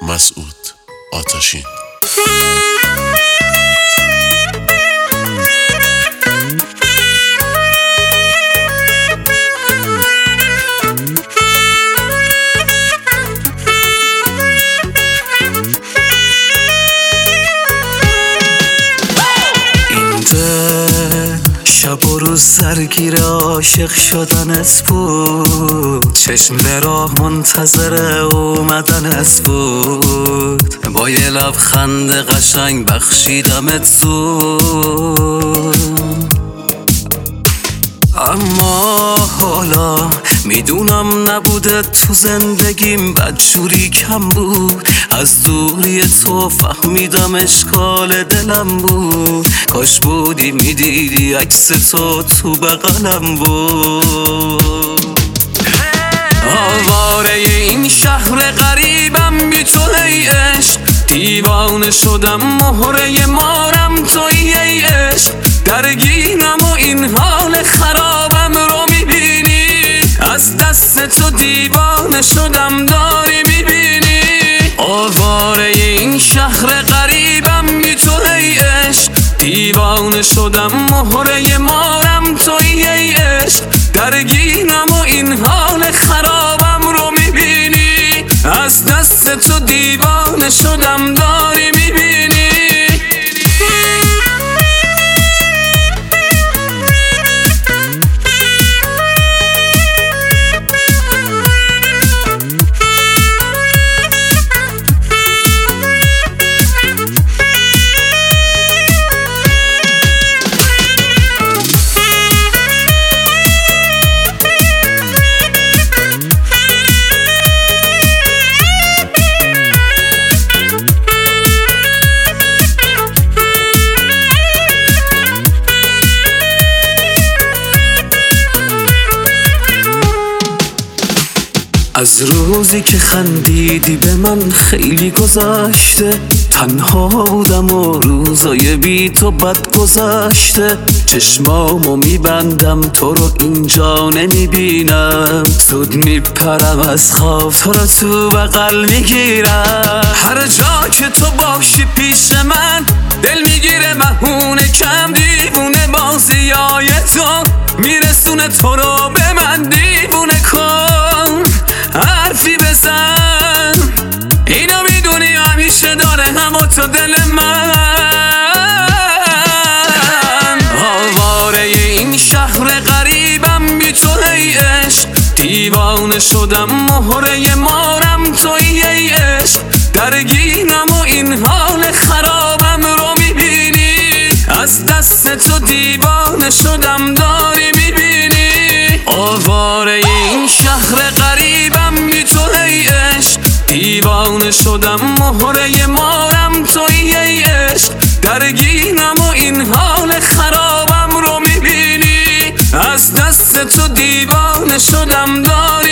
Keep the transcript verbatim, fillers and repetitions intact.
مسعود آتشین. شب و روز سرگیر عاشق شدنت بود، چشم به راه منتظر اومدنت بود، با یه لبخند قشنگ بخشیدمت زود. اما حالا میدونم نبوده تو زندگیم بدجوری کم بود، از دوری تو فهمیدم اشکال دلم بود، کاش بودی میدیدی عکس تو تو بغلم بود. آواره این شهر غریبم بی تو ای عشق، دیوانه شدم مهره مارم توی ای عشق، درگیرم و این حال خرابم رو میبینی، از دست تو دیوانه شدم داری میبینی. آواره این شهر غریبم بی تو ای عشق، دیوانه شدم مهره مارم توی ای عشق، درگیرم و این حال خرابم رو میبینی، از دست تو دیوانه شدم داری میبینی. از روزی که خندیدی به من خیلی گذشته، تنها بودم و روزای بی تو بد گذشته، چشمامو میبندم تو رو اینجا نمیبینم، زود میپرم از خواب تو رو تو بغل میگیرم، هر جا که تو باشی پیش من دل میگیره مهونه کم، دیوونه بازیای تو میرسونه تو رو به من، دیوونه کن حرفی بزن، اینو میدونی همیشه داره همه تو دل من. آواره این شهر غریبم بی تو ای عشق، دیوانه شدم مهره مارم توی ای عشق، درگیرم و این حال خرابم رو میبینی، از دست تو دیوانه شدم داری میبینی. آواره این شهر غریبم بی تو ای عشق، دیوانه شدم مهره مارم توی ای عشق، درگیرم و این حال خرابم رو میبینی، از دست تو دیوانه شدم داری